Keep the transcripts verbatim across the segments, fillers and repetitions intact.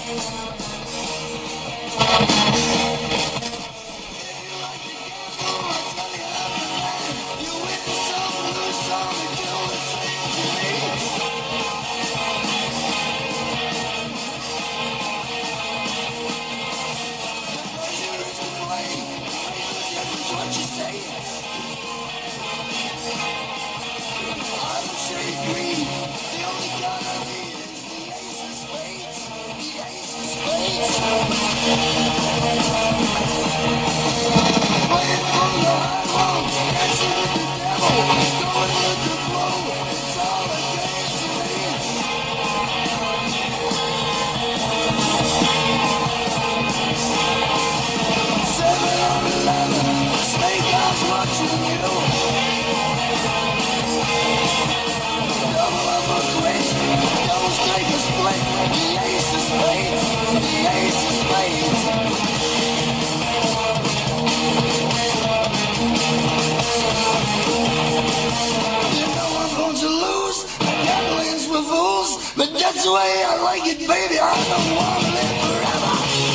That's the way I like it, baby. I don't want to live forever.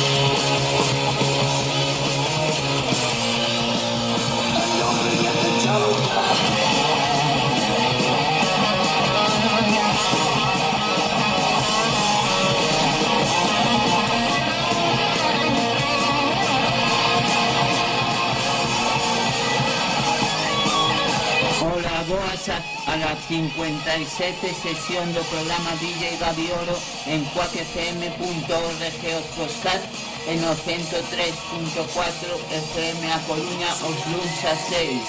And don't forget the toga. Hola, boas a, a la cincuenta y siete sesión do programa D J Gabi Oro en cuac f m punto org os Coscat e no ciento tres punto cuatro F M a Coruña os luns a seis.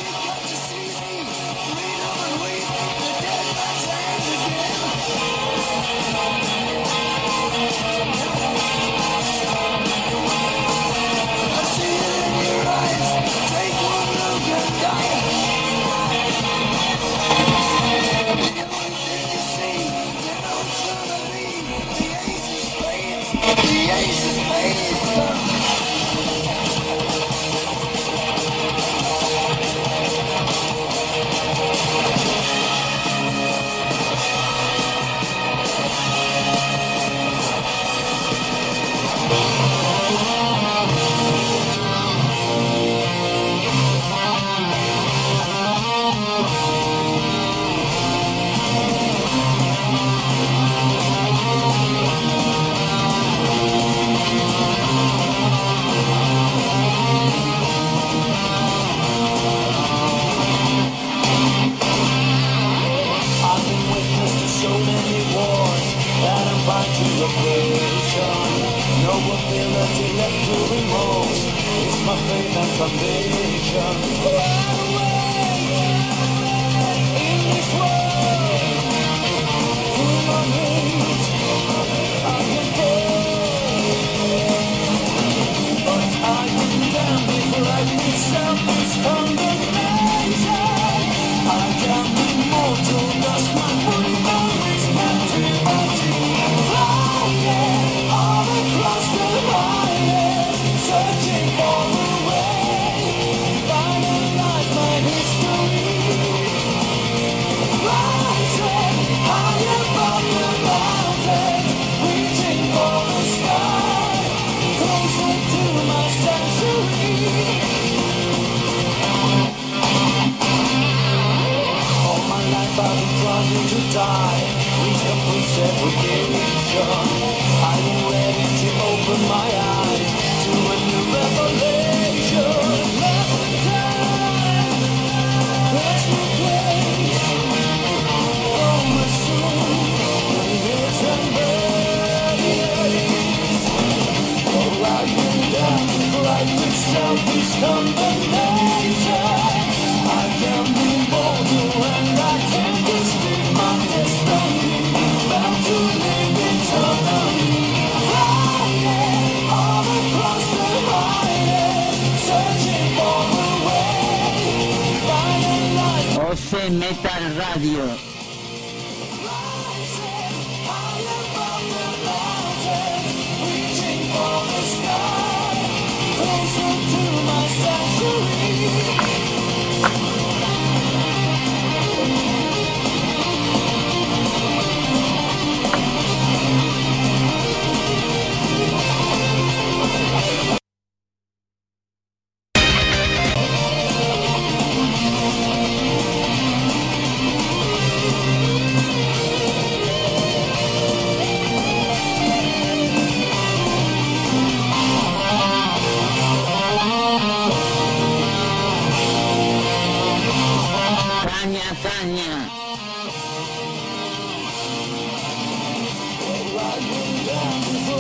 Metal Radio.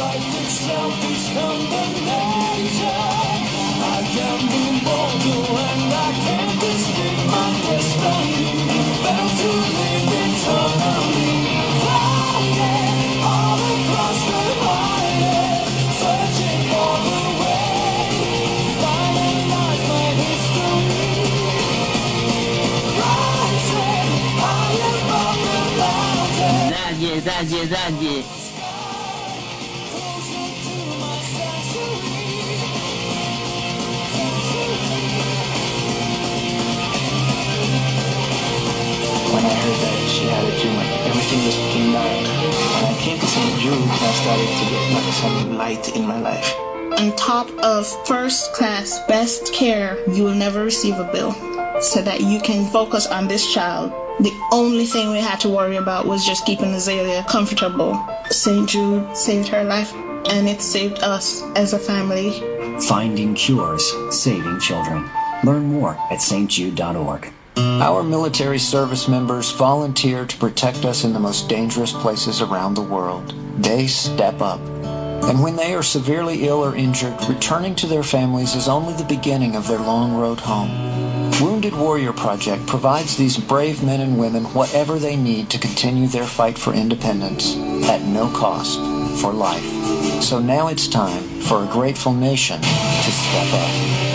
life itself is condemnation. I can be mortal and I can't escape my destiny. Bound to live eternally, flying all across the highway, searching for the way, finding life my history, rising high above the mountain. Daglie, daglie, daglie. When I heard that she had a tumor, everything just became dark. When I came to Saint Jude, I started to get like some light in my life. On top of first class best care, you will never receive a bill, so that you can focus on this child. The only thing we had to worry about was just keeping Azalea comfortable. Saint Jude saved her life, and it saved us as a family. Finding cures, saving children. Learn more at s t jude dot org. Our military service members volunteer to protect us in the most dangerous places around the world. They step up. And when they are severely ill or injured, returning to their families is only the beginning of their long road home. Wounded Warrior Project provides these brave men and women whatever they need to continue their fight for independence at no cost for life. So now it's time for a grateful nation to step up.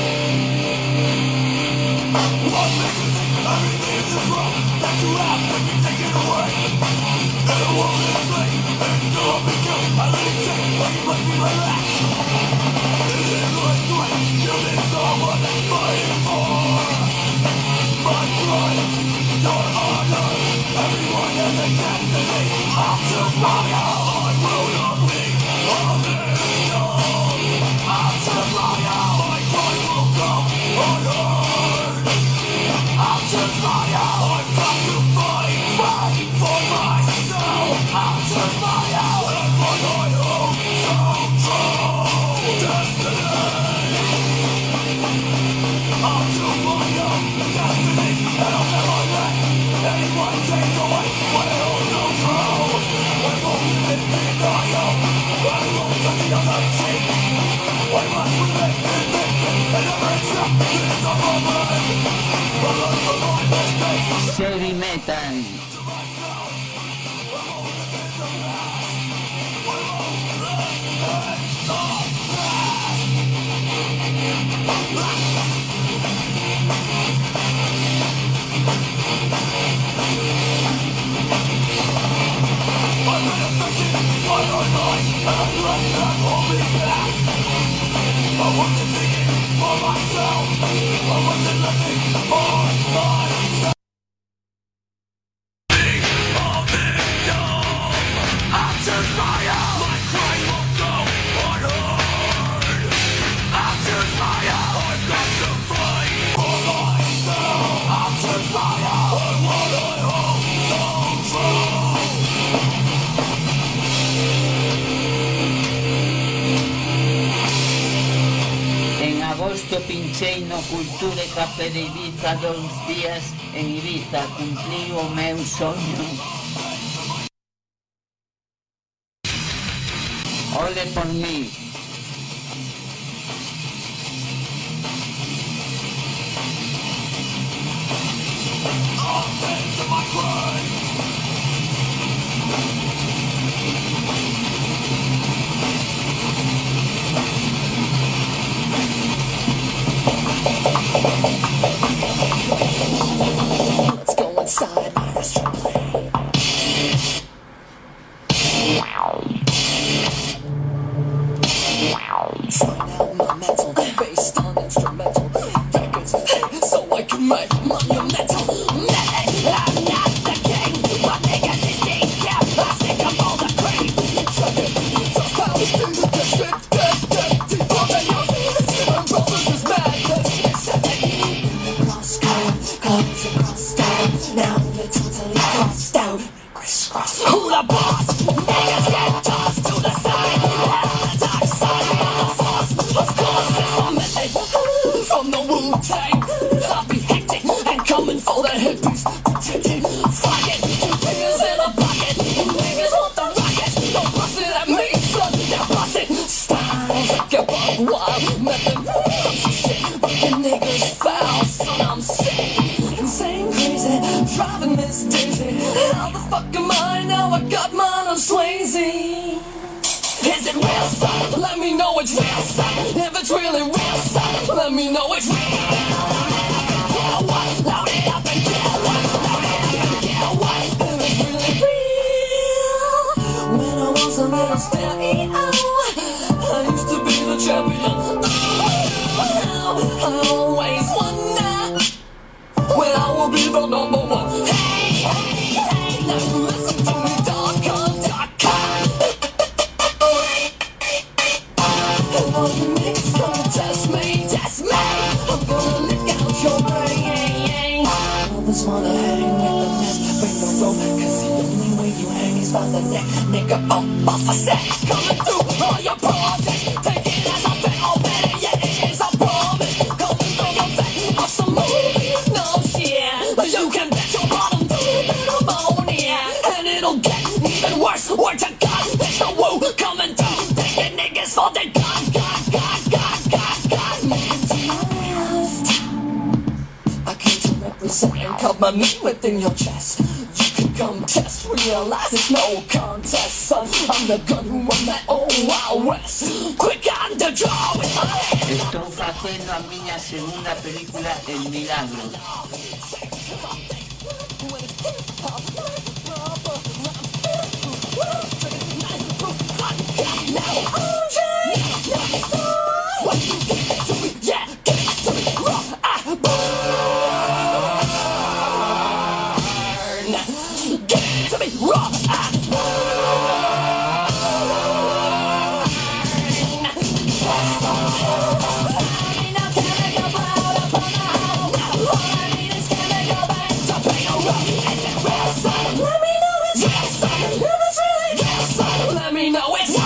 Heavy metal. Pinchei no Cultura e Café de Ibiza dous días en Ibiza, cumplí o meu soño. Ole por mí. Let's go inside my restaurant. Find out my mental based on instrumental records, so I can make monumental. I'm not the king, my niggas is king. Yeah, I think I'm all the cream. Check it, just how to do the district. Get, get deeper than your feet. Seven brothers is madness. Cross color, colors across town. Now you're totally crossed out. Crisscross. Who the boss? Niggas get tossed to the side. On the dark side of the force. real, son, let me know it's real, son. If it's really real, son, let me know it's real. Get away, load it up and get away, load it up and get away. If it's really real. When I was a little steady, oh, I used to be the champion. Oh, I always wonder when I will be the number one. Hey, hey, hey, now listen to me, dog, dog, dog. And all you niggas gonna test me, test me. I'm gonna lick out your brain. Others wanna hang with the mess, bring the rope, cause the only way you hang is by the neck. Nigga, oh, off for sex, coming through all your projects. Take it as a bet, oh, better yet, it is a promise. Going through the vet of some movie, no shit. You can bet your bottom to ammonia, and it'll get even worse. Word to God, it's the woo coming through. Taking niggas for the God, God, God, God, God, God. Niggas to my left. I came to represent and carve my name within your chest. You can come test, realize it's no contest, son. I'm the gun who run that old Wild West. Quick on the draw with my hand. Estou facendo a miña segunda película El Milagro. Let me know it's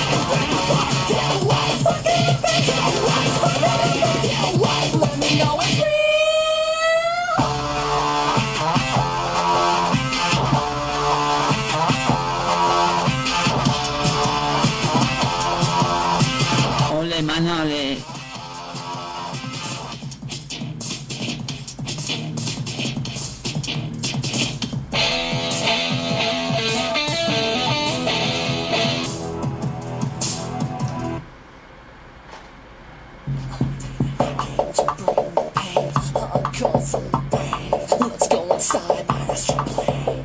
Let me know it's real. Ole Manole. Let's go inside my astral plane.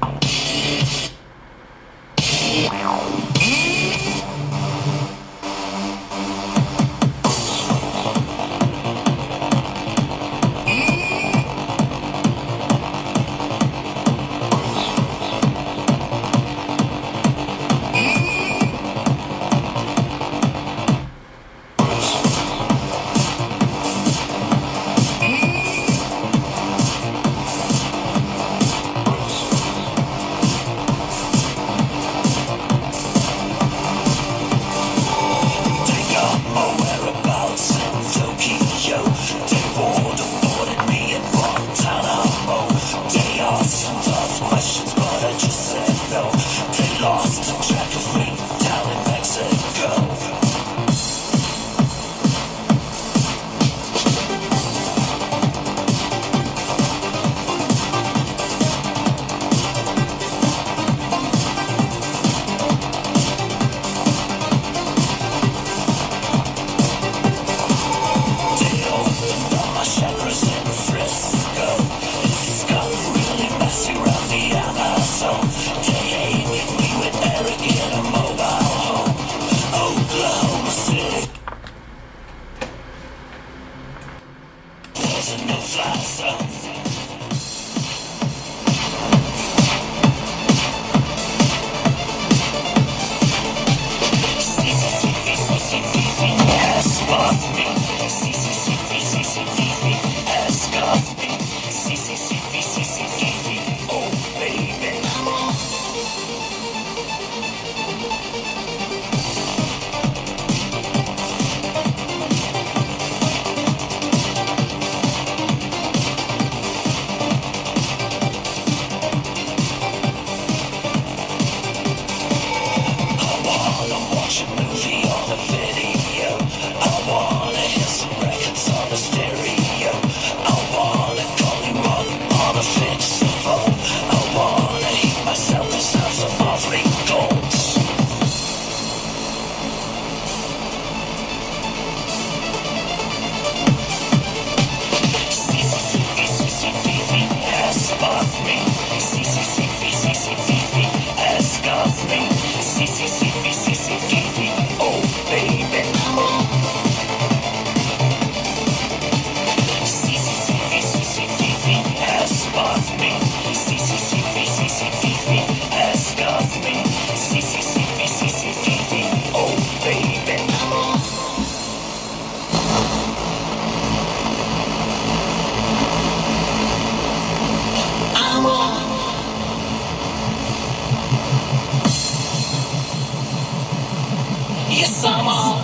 Yes, I'm on.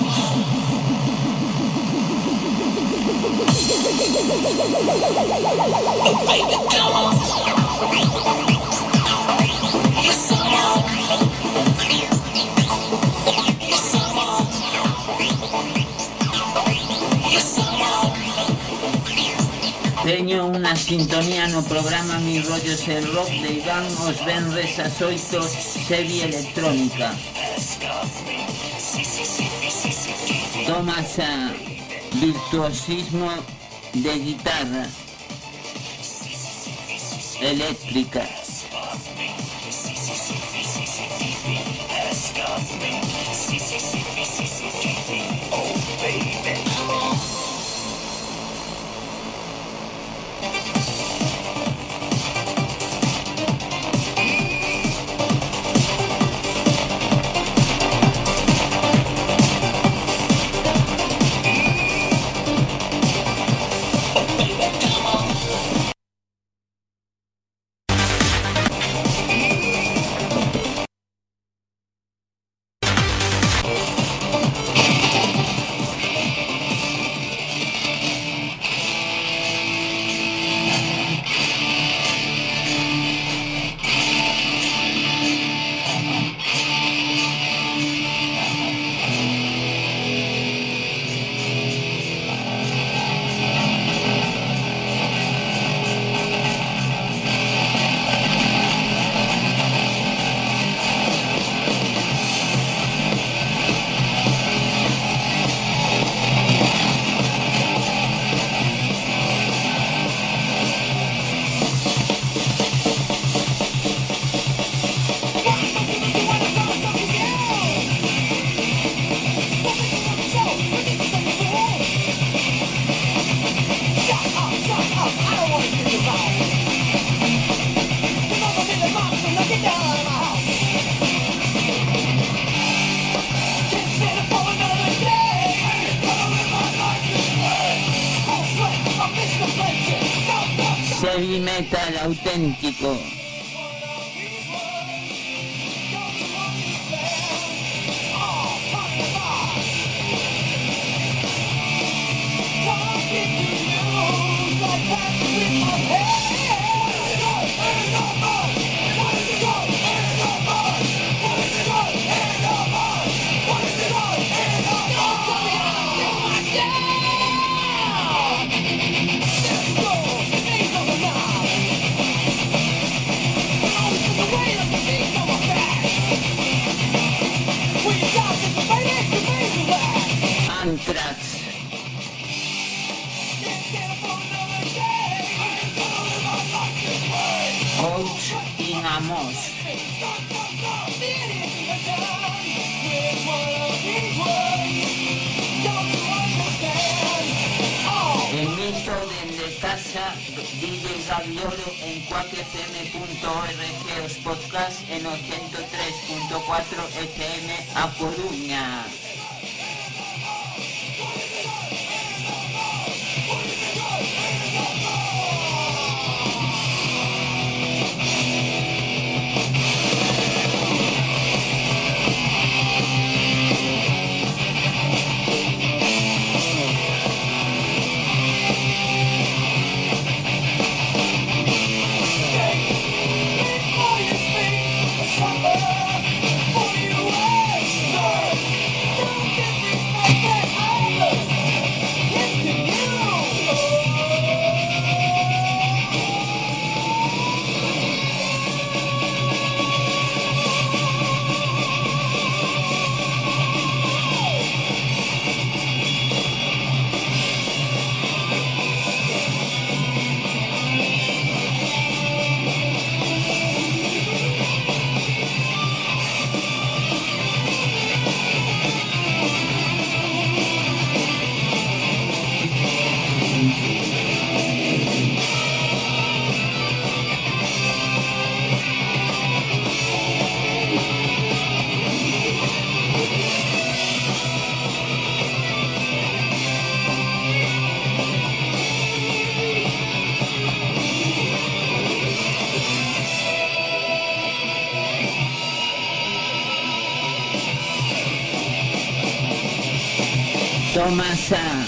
Oh, baby, come on. Yes, I'm on. Yes, I'm on. Yes, I'm on. Teño unha sintonía no programa Mi Rollos el Rock de Iván os venres ás oito, serie electrónica. Tomas a virtuosismo de guitarra eléctrica. Heavy metal auténtico. Anthrax. Coach in Amos. Emito desde casa D J Gaviolo en cuac f m punto org os podcast en o ciento tres punto cuatro F M a Coruña. Summer, for you, Tomasa.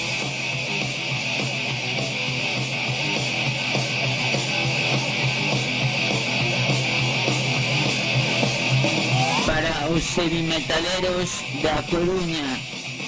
Para os heavy metaleros da Coruña.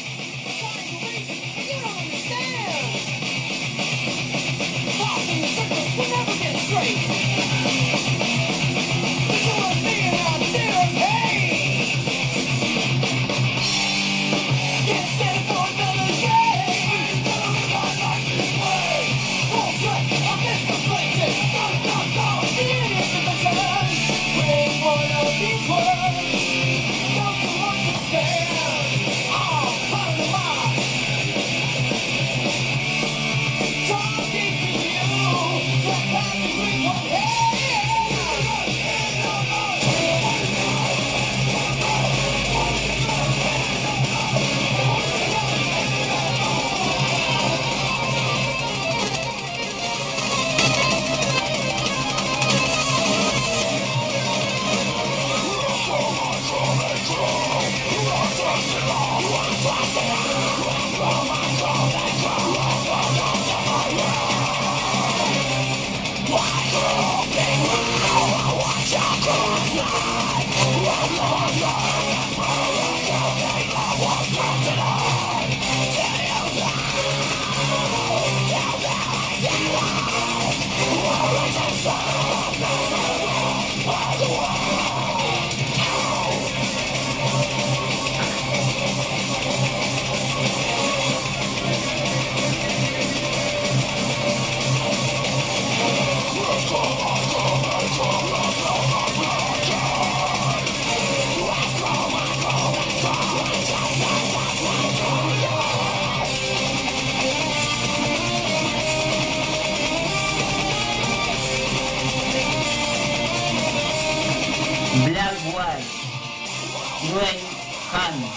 Gwen Hans.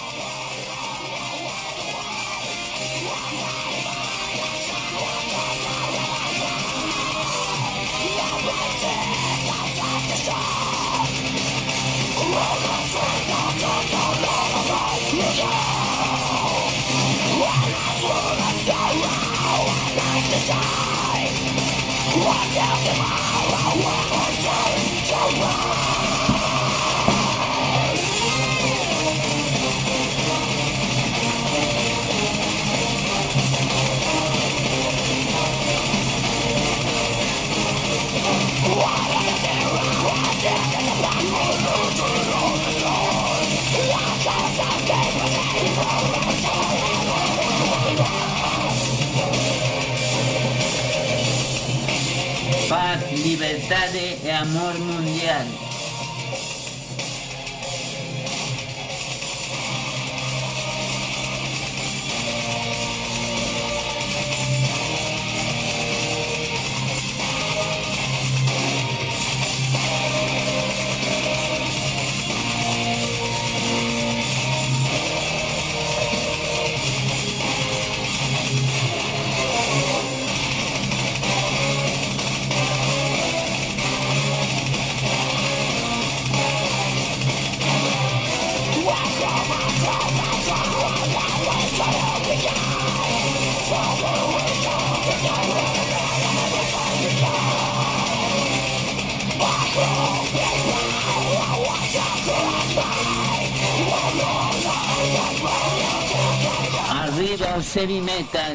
Paz, liberdade e amor mundial. Arriba o heavy metal.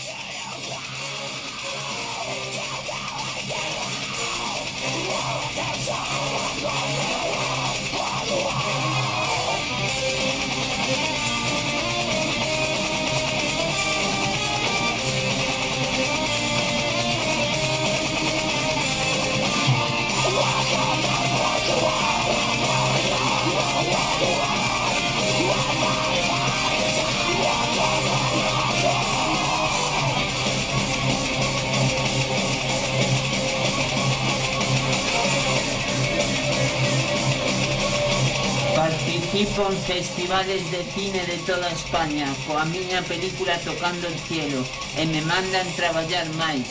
Participo en festivales de cine de toda España, coa miña película Tocando el cielo, e me mandan traballar máis.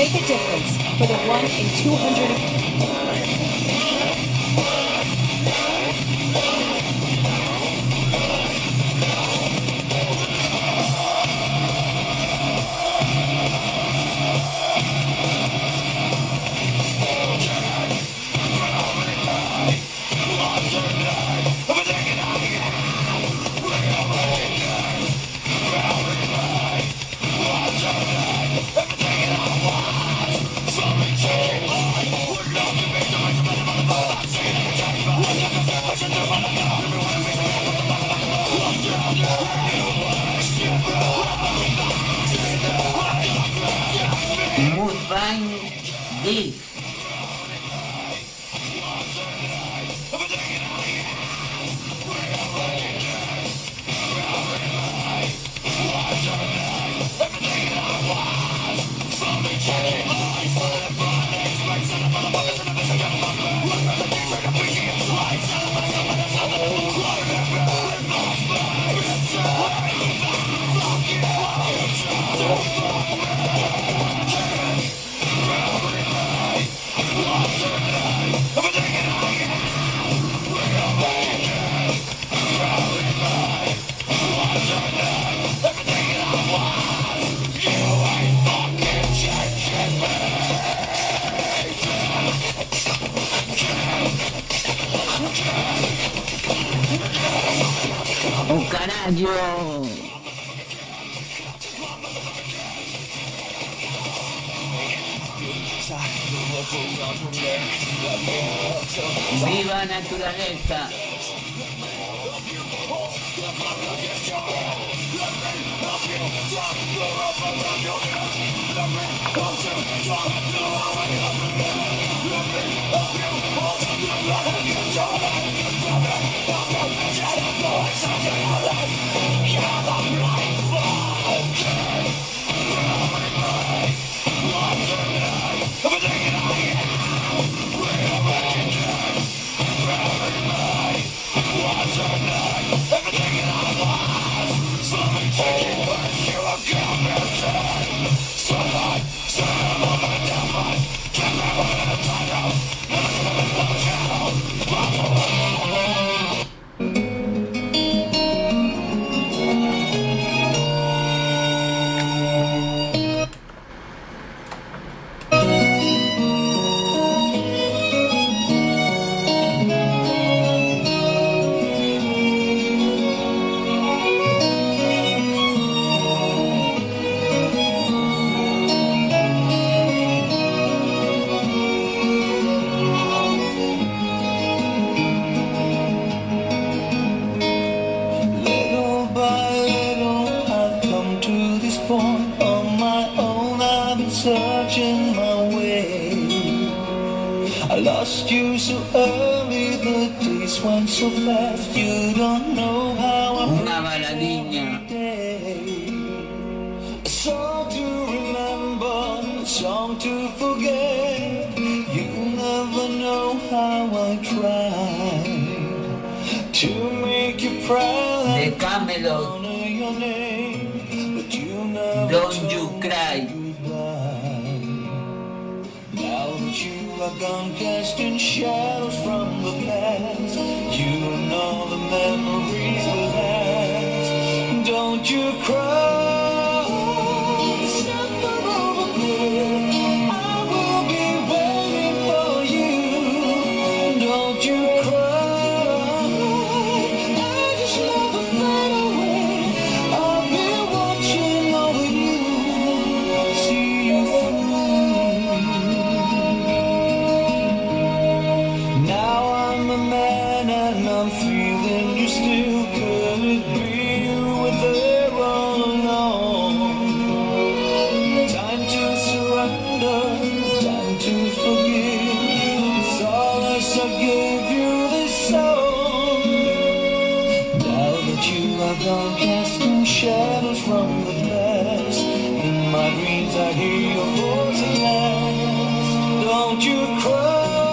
Make a difference for the one in two hundred... Mudvayne D. ¡Oh, carajo! ¡Viva naturaleza! Una baladilla. Song to remember, song to forget. You never know how I tried to make you proud. De Camelot. Don't You Cry. Now that you are gone, casting shadows from the past, you and all the memories will last. Don't you cry, it's never over, girl. I will be waiting for you. Don't you cry, I just never fade away. I'll be watching over you, see you through. Now I'm a man and I'm feeling you still. Could it be you were there all along? Time to surrender, time to forgive. Solace, I gave you this song. Now that you are gone, casting shadows from the past, in my dreams I hear your voice at last. Don't you cry.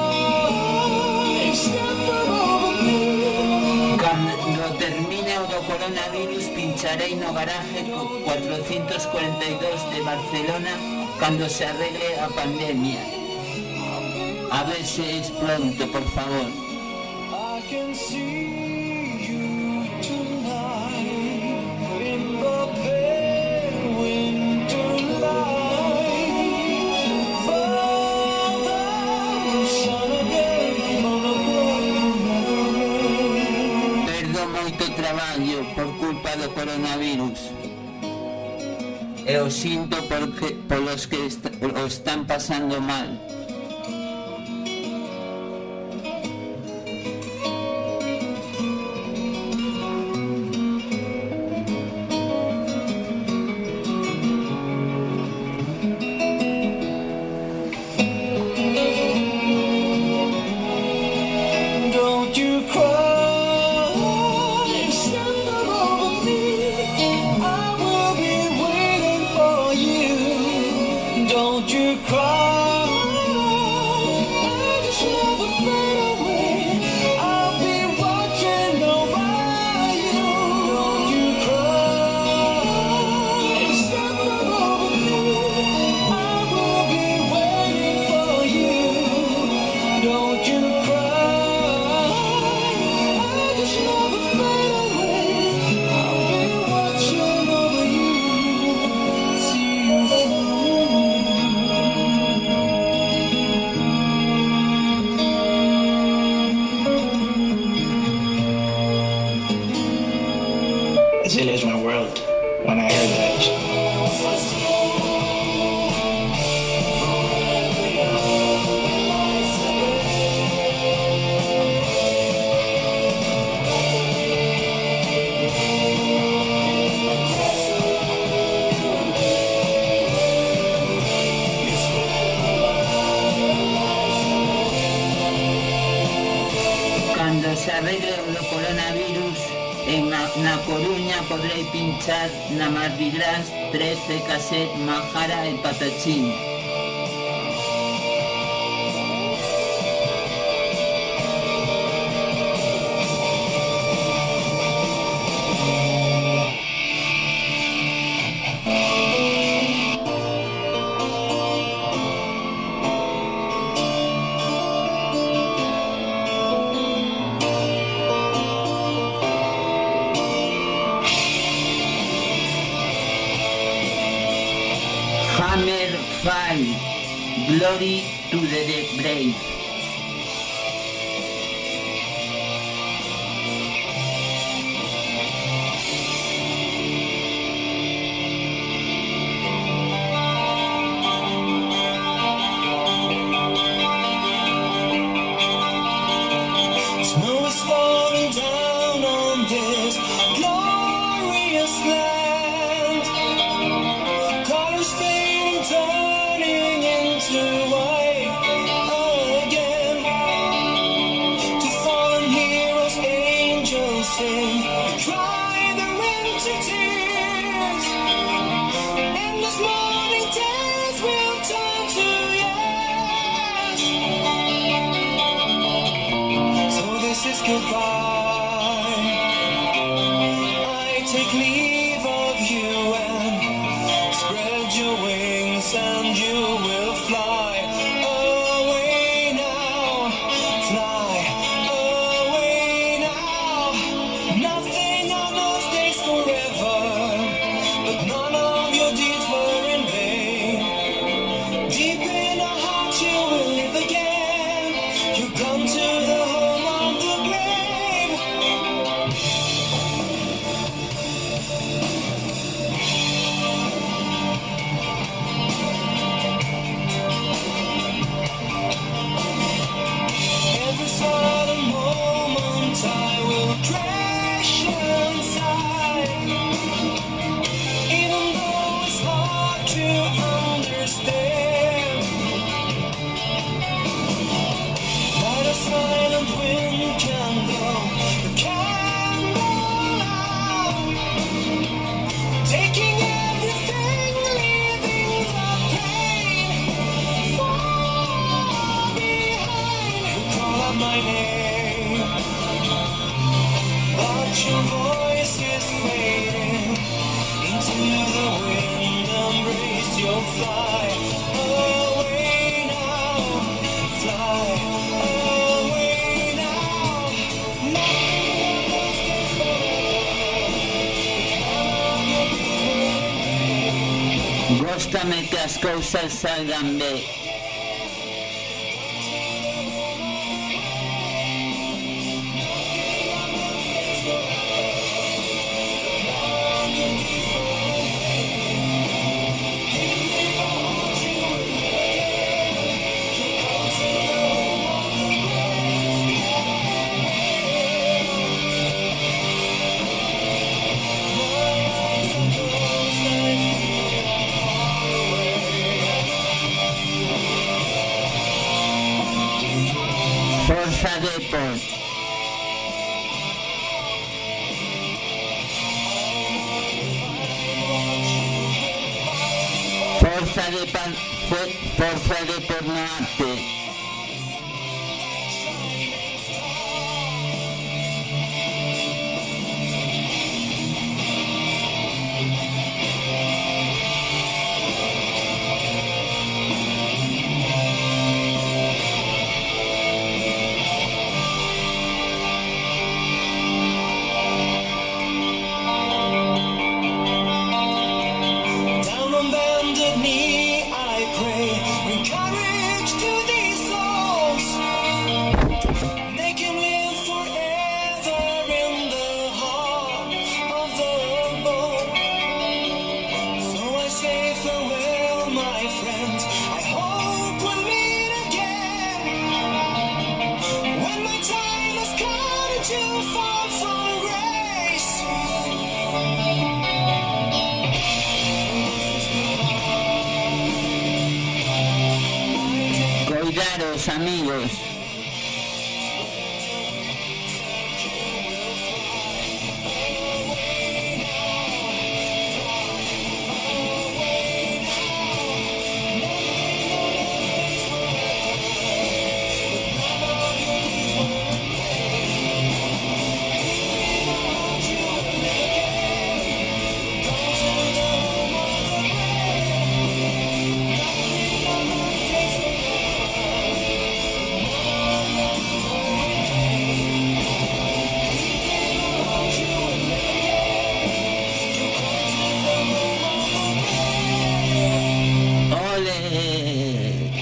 Cuando termine el coronavirus pincharé en un garaje cuatrocientos cuarenta y dos de Barcelona, cuando se arregle la pandemia. A ver si es pronto, por favor. I can see you tonight in the pale winter light. Father, son again on a broken memory. Perdo moito traballo por culpa do coronavirus. E o sinto porque, polos que est o están pasando mal. Don't you cry, shelter over me. I will be waiting for you. Don't you cry, I just never fade away. I'll be watching over you. Don't you cry, shelter over me. I will be waiting for you. Don't you cry. It is my world when I heard that. Cuando se arregle o coronavirus, en na, na Coruña podrei pinchar na Mardi Gras trece cassette Majara e Patachín. Hammer Fall, Glory to the Brave. Snow is falling down on this glorious land. Colors fading, turning into white again. To fallen heroes, angels sing, cry the winter tears. Endless morning days will turn to years. So this is goodbye. I take leave of you and spread your wings and you will fly away now. Fly away now. Nothing on those days forever, but none of your deeds were in vain. Deep in our hearts you will live again. You come to the home of the brave. déjame que as cousas salgan ben. Forza Deport. Forza de pan, Forza Deport no apte. Down on bended knee, I pray, bring courage to these souls. They can live forever in the heart of the bone. So I say farewell, my friends. I hope we'll meet again. When my time has come to fall from grace. Cuidaros, amigos. Ole.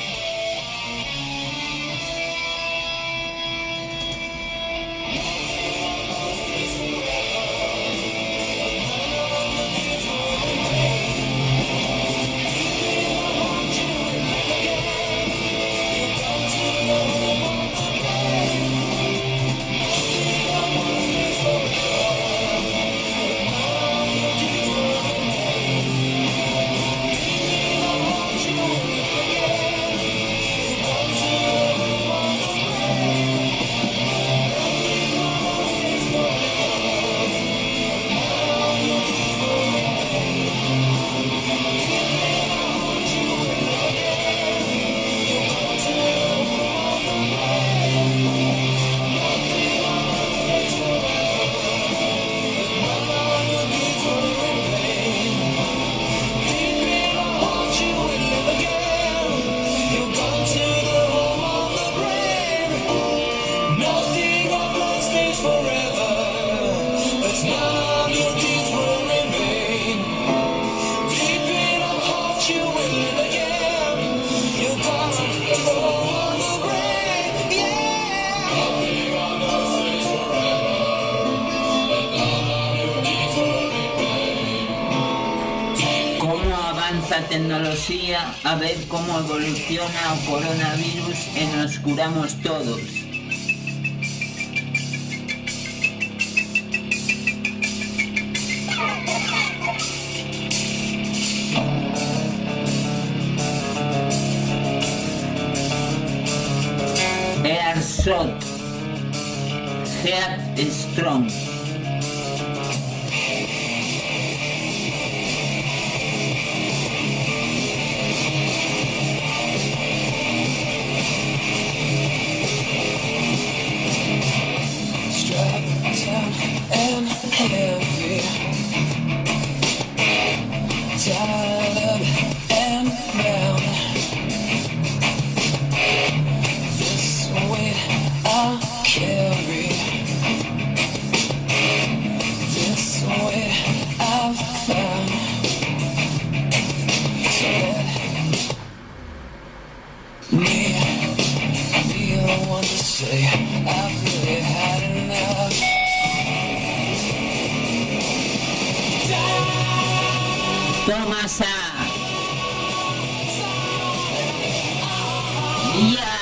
Avanza tecnoloxía, a ver como evoluciona o coronavirus e nos curamos todos. Earshot, Head Strong. And heavy, tired up and down. This weight I'll carry. This weight I've found. casa. Ya.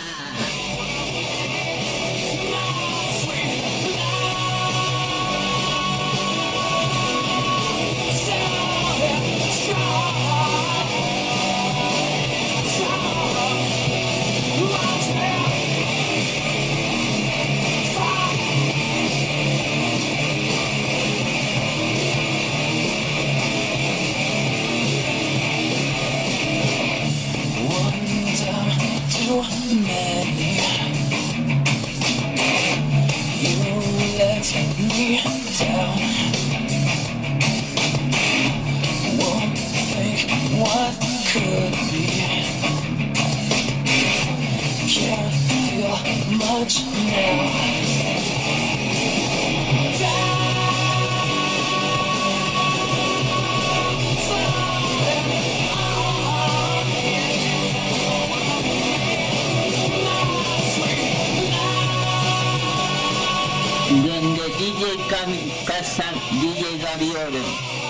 Donde D J Cam- Casa, D J Gaviolo.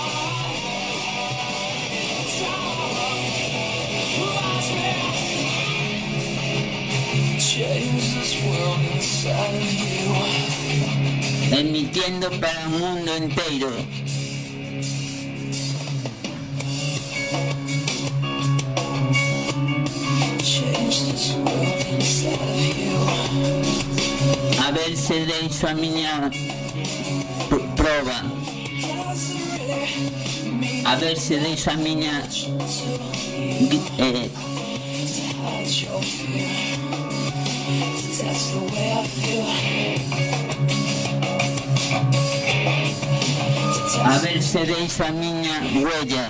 Emitiendo para el mundo entero. A ver se deixo a miña pr- proba. A ver se deixo a miña gui- eh, a ver se deixo a miña huella.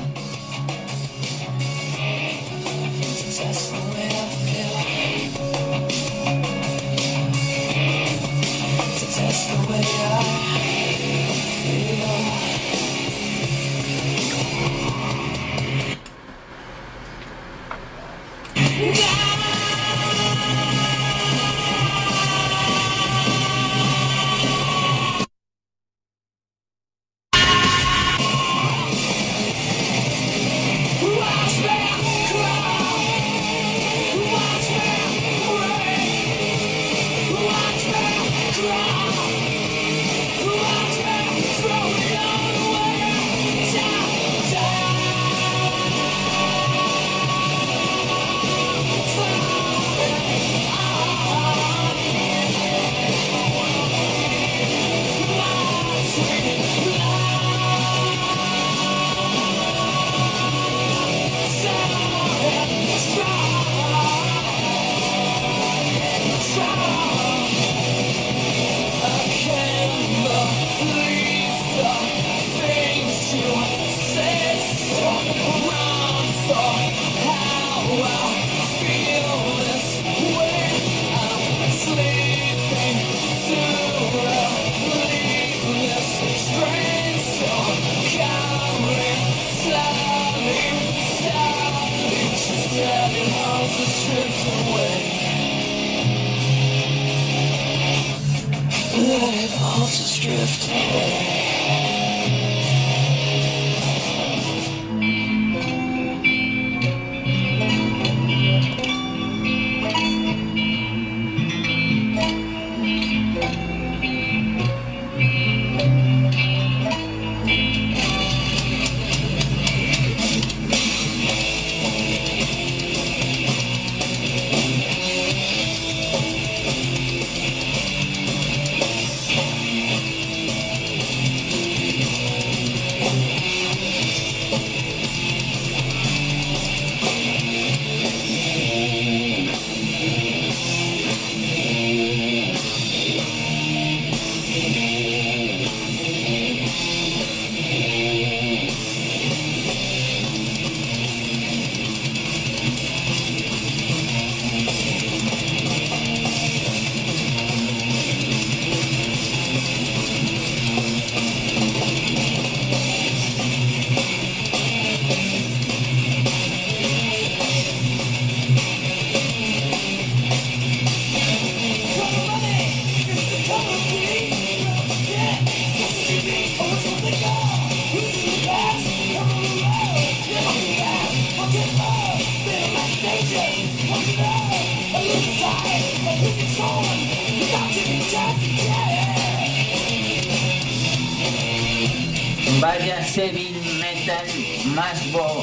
Vaya heavy metal más bo.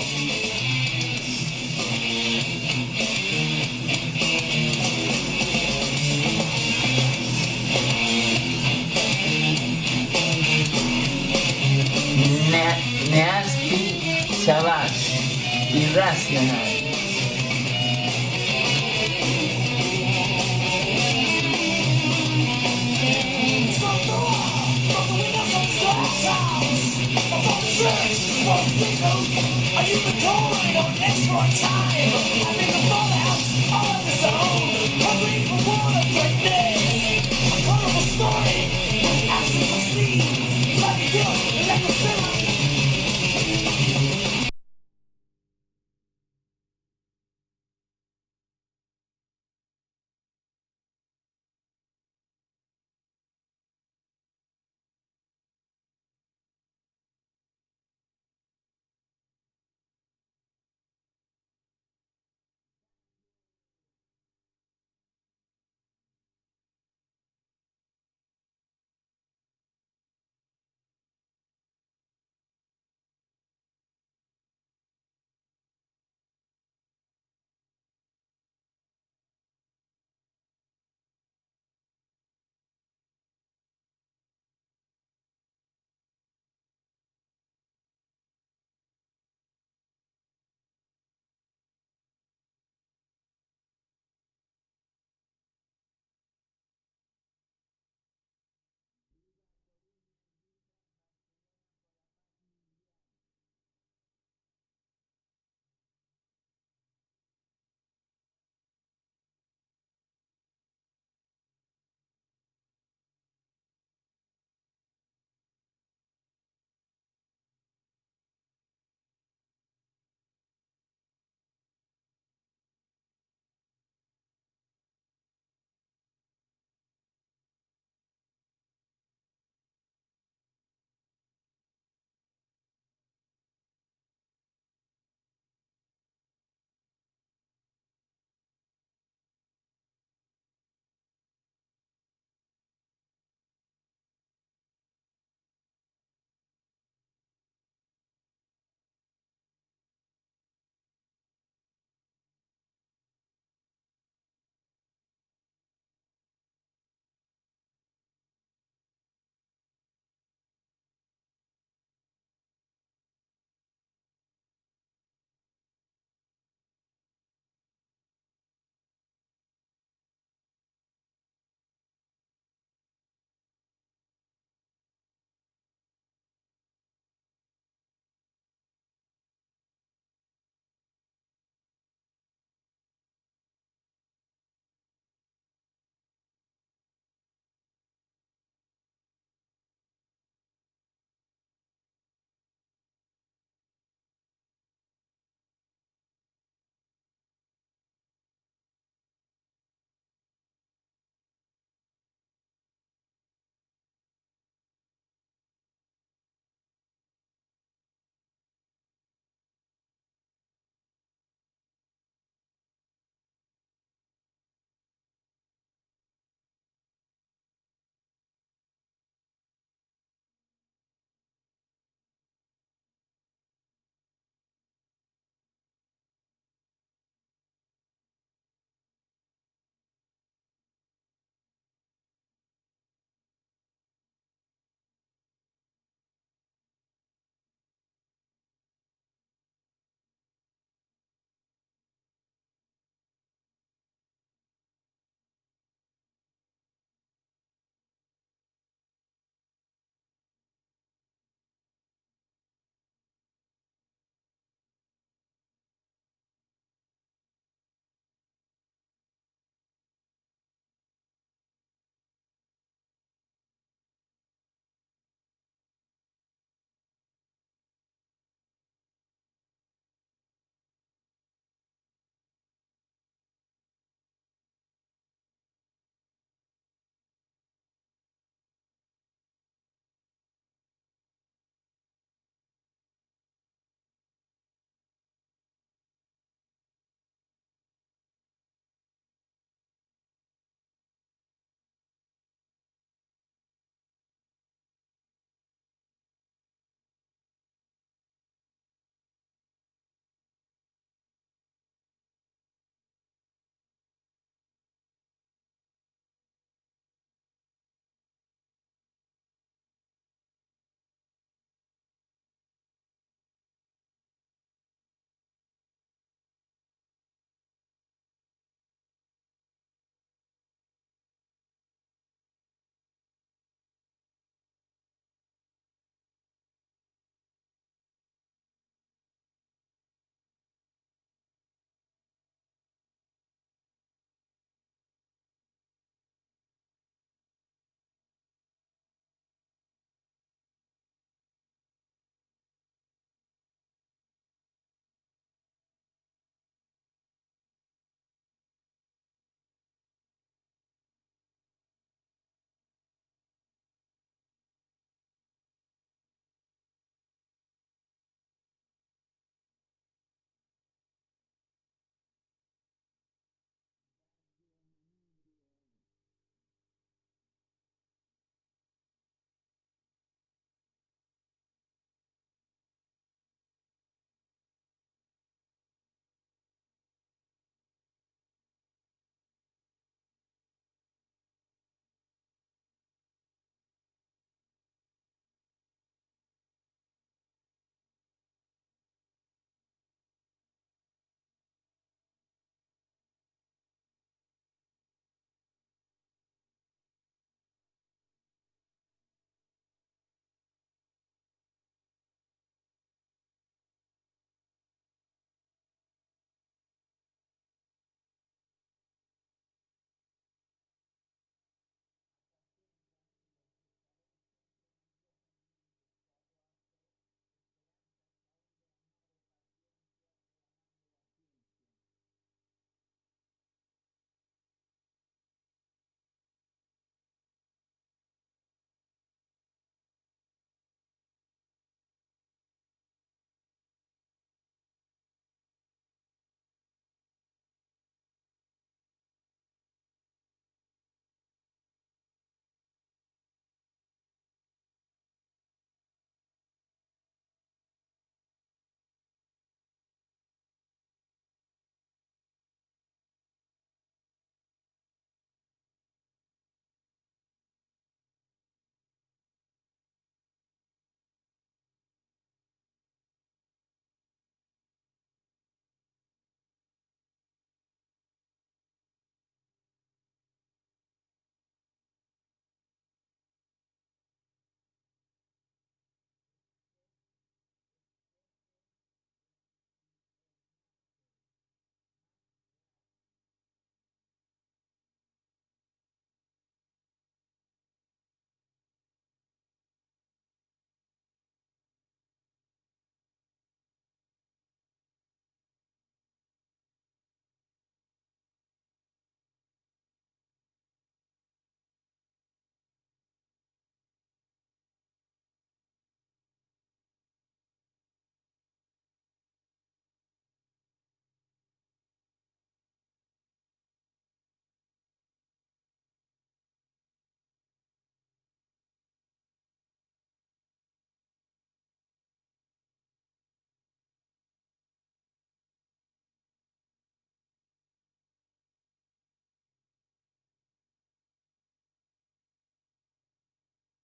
Ne- Nasty Savage, Irrational. From the windows of the house, from the church, from the windows.